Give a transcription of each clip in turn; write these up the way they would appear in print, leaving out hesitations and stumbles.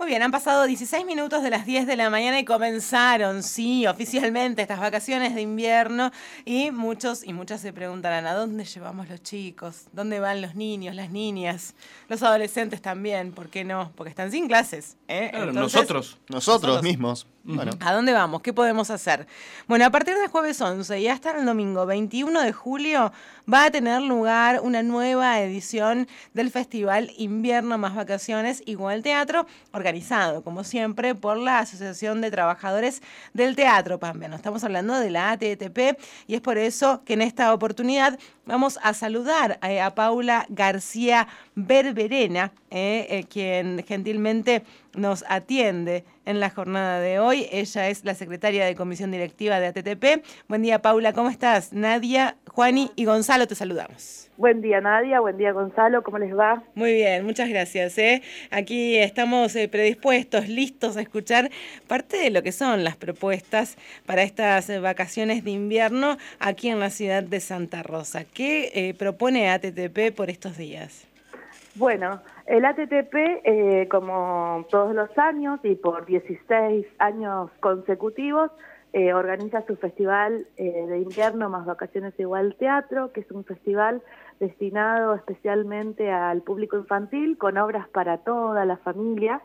Muy bien, han pasado 16 minutos de las 10 de la mañana y comenzaron, sí, oficialmente estas vacaciones de invierno y muchos y muchas se preguntarán, ¿a dónde llevamos los chicos? ¿Dónde van los niños, las niñas, los adolescentes también? ¿Por qué no? Porque están sin clases, ¿eh? Claro, Entonces, nosotros mismos. Bueno. ¿a dónde vamos? ¿Qué podemos hacer? Bueno, a partir del jueves 11 y hasta el domingo 21 de julio va a tener lugar una nueva edición del Festival Invierno más Vacaciones Igual Teatro, organizado, como siempre, por la Asociación de Trabajadores del Teatro Pampeano. Estamos hablando de la ATTP y es por eso que en esta oportunidad vamos a saludar a Paula García Berberena, quien gentilmente nos atiende en la jornada de hoy. Ella es la secretaria de Comisión Directiva de ATTP. Buen día, Paula, ¿cómo estás? Nadia, Juani y Gonzalo te saludamos. Buen día, Nadia. Buen día, Gonzalo. ¿Cómo les va? Muy bien, muchas gracias. Aquí estamos predispuestos, listos a escuchar parte de lo que son las propuestas para estas vacaciones de invierno aquí en la ciudad de Santa Rosa. ¿Qué propone ATTP por estos días? Bueno, el ATTP, como todos los años y por 16 años consecutivos, organiza su festival de invierno más vacaciones igual teatro, que es un festival destinado especialmente al público infantil con obras para toda la familia.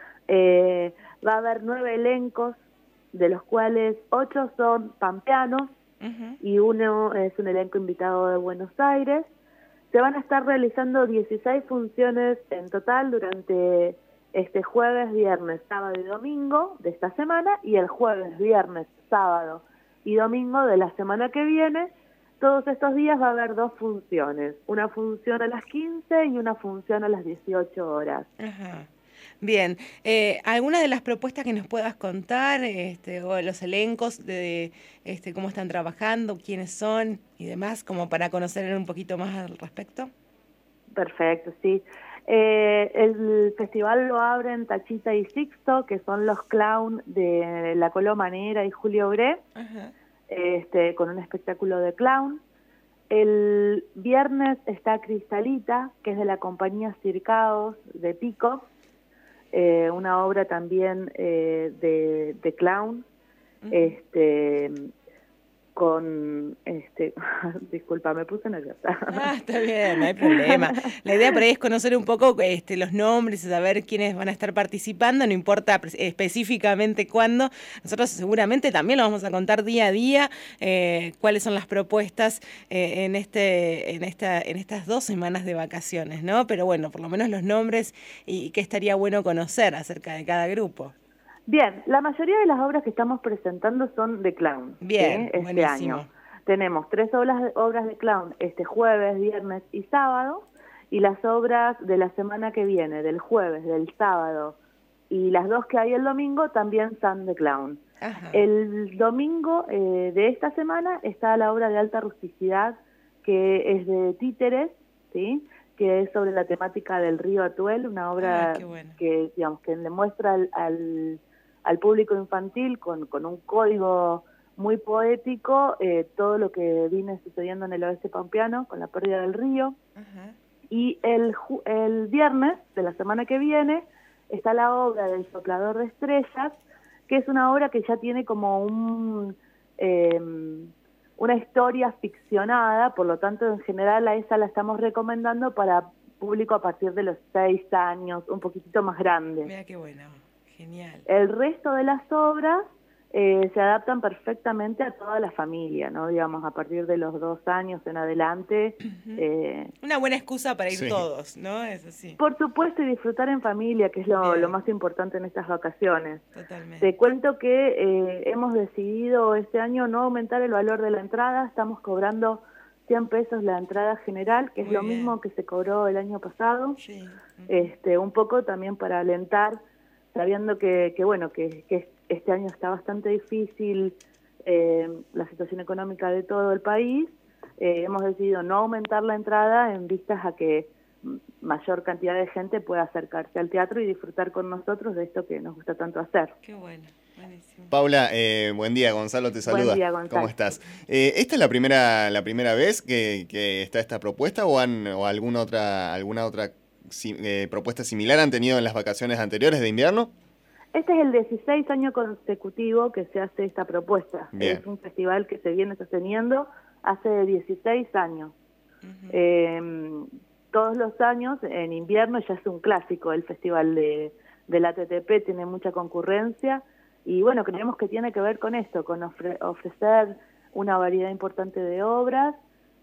Va a haber 9 elencos, de los cuales 8 son pampeanos y uno es un elenco invitado de Buenos Aires. Se van a estar realizando 16 funciones en total durante este jueves, viernes, sábado y domingo de esta semana y el jueves, viernes, sábado y domingo de la semana que viene. Todos estos días va a haber 2 funciones, una función a las 15 y una función a las 18 horas. Ajá. Bien, ¿alguna de las propuestas que nos puedas contar, o los elencos de cómo están trabajando, quiénes son y demás, como para conocer un poquito más al respecto? Perfecto, sí. El festival lo abren Tachita y Sixto, que son los clown de La Colomanera y Julio Bre, con un espectáculo de clown. El viernes está Cristalita, que es de la compañía Circaos de Pico, una obra también de clown, con disculpa, me puse nerviosa. Está bien, no hay problema. La idea por ahí es conocer un poco los nombres y saber quiénes van a estar participando, no importa específicamente cuándo. Nosotros seguramente también lo vamos a contar día a día, cuáles son las propuestas en estas 2 semanas de vacaciones, ¿no? Pero bueno, por lo menos los nombres y qué estaría bueno conocer acerca de cada grupo. Bien, la mayoría de las obras que estamos presentando son de clown. Bien, este buenísimo. año. Tenemos 3 obras de clown este jueves, viernes y sábado, y las obras de la semana que viene, del jueves, del sábado, y las 2 que hay el domingo también son de clown. Ajá. El domingo de esta semana está la obra de alta rusticidad, que es de títeres, ¿sí?, que es sobre la temática del río Atuel, una obra que, digamos, que le muestra al público infantil con un código muy poético todo lo que viene sucediendo en el oeste pampeano con la pérdida del río. Y el viernes de la semana que viene está la obra del Soplador de Estrellas, que es una obra que ya tiene como una historia ficcionada, por lo tanto en general a esa la estamos recomendando para público a partir de los 6 años, un poquitito más grande. Mira qué bueno. Genial. El resto de las obras se adaptan perfectamente a toda la familia, ¿no? Digamos, a partir de los 2 años en adelante. Una buena excusa para ir todos, ¿no? Es así. Por supuesto, y disfrutar en familia, que es lo más importante en estas vacaciones. Totalmente. Te cuento que hemos decidido este año no aumentar el valor de la entrada, estamos cobrando 100 pesos la entrada general, que es lo mismo que se cobró el año pasado. Sí. Un poco también para alentar, sabiendo que este año está bastante difícil la situación económica de todo el país, hemos decidido no aumentar la entrada en vistas a que mayor cantidad de gente pueda acercarse al teatro y disfrutar con nosotros de esto que nos gusta tanto hacer. Qué bueno, buenísimo. Paula, buen día, Gonzalo te saluda. Buen día, Gonzalo. ¿Cómo estás? ¿Esta es la primera vez que está esta propuesta o alguna otra propuesta similar han tenido en las vacaciones anteriores de invierno? Este es el 16 año consecutivo que se hace esta propuesta. Bien. Es un festival que se viene sosteniendo hace 16 años. Todos los años, en invierno, ya es un clásico el festival del ATTP, tiene mucha concurrencia y bueno, creemos que tiene que ver con esto, con ofrecer una variedad importante de obras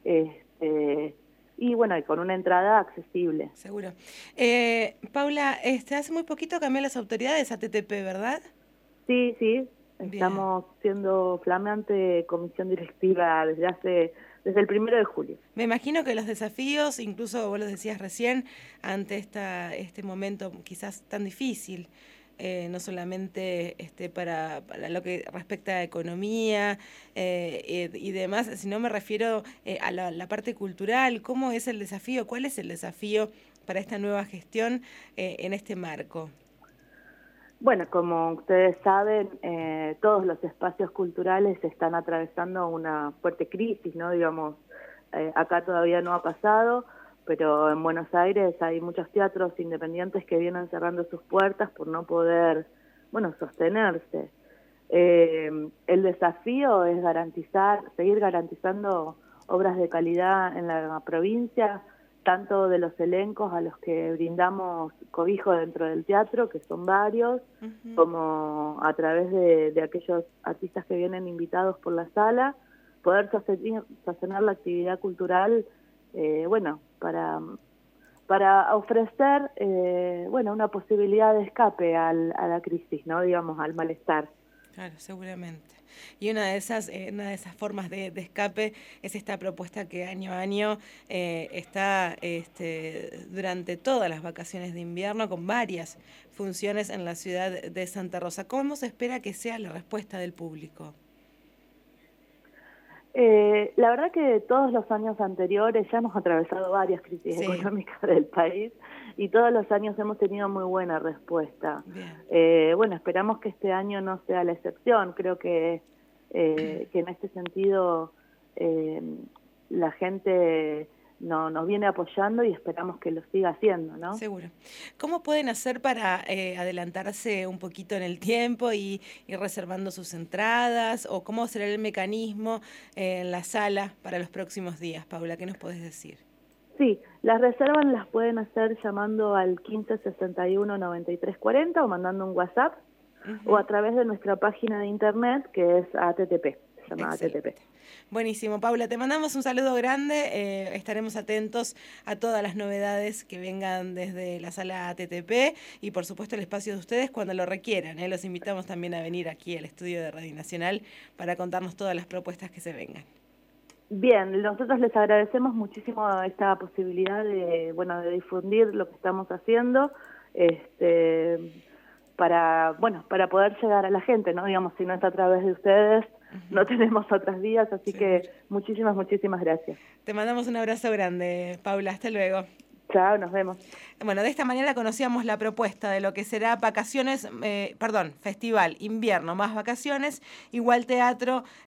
y bueno, y con una entrada accesible. Seguro. Paula, hace muy poquito cambió las autoridades ATTP, ¿verdad? Sí, Bien. estamos siendo flamante comisión directiva desde el 1 de julio. Me imagino que los desafíos, incluso vos lo decías recién, ante este momento quizás tan difícil, no solamente para lo que respecta a economía y demás, sino me refiero a la parte cultural. ¿Cómo es el desafío? ¿Cuál es el desafío para esta nueva gestión en este marco? Bueno, como ustedes saben, todos los espacios culturales están atravesando una fuerte crisis, ¿no? Digamos, acá todavía no ha pasado, pero en Buenos Aires hay muchos teatros independientes que vienen cerrando sus puertas por no poder, bueno, sostenerse. El desafío es seguir garantizando obras de calidad en la provincia, tanto de los elencos a los que brindamos cobijo dentro del teatro, que son varios, como a través de aquellos artistas que vienen invitados por la sala, poder sostener la actividad cultural, bueno, para ofrecer, bueno, una posibilidad de escape a la crisis, ¿no? Digamos, al malestar. Claro, seguramente. Y una de esas formas de escape es esta propuesta que año a año está durante todas las vacaciones de invierno con varias funciones en la ciudad de Santa Rosa. ¿Cómo se espera que sea la respuesta del público? La verdad que todos los años anteriores ya hemos atravesado varias crisis económicas del país y todos los años hemos tenido muy buena respuesta. Bueno, esperamos que este año no sea la excepción. Creo que en este sentido la gente nos viene apoyando y esperamos que lo siga haciendo, ¿no? Seguro. ¿Cómo pueden hacer para adelantarse un poquito en el tiempo y ir reservando sus entradas? ¿O cómo será el mecanismo en la sala para los próximos días? Paula, ¿qué nos podés decir? Sí, las reservas las pueden hacer llamando al 1561-9340 o mandando un WhatsApp o a través de nuestra página de internet que es ATTP, se llama ATTP. Buenísimo, Paula, te mandamos un saludo grande, estaremos atentos a todas las novedades que vengan desde la sala ATTP y por supuesto el espacio de ustedes cuando lo requieran, los invitamos también a venir aquí al estudio de Radio Nacional para contarnos todas las propuestas que se vengan. Bien, nosotros les agradecemos muchísimo esta posibilidad de difundir lo que estamos haciendo, para poder llegar a la gente, ¿no? Digamos, si no es a través de ustedes, no tenemos otras vías, así que muchísimas gracias. Te mandamos un abrazo grande, Paula, hasta luego. Chao, nos vemos. Bueno, de esta manera conocíamos la propuesta de lo que será festival, invierno más vacaciones, igual teatro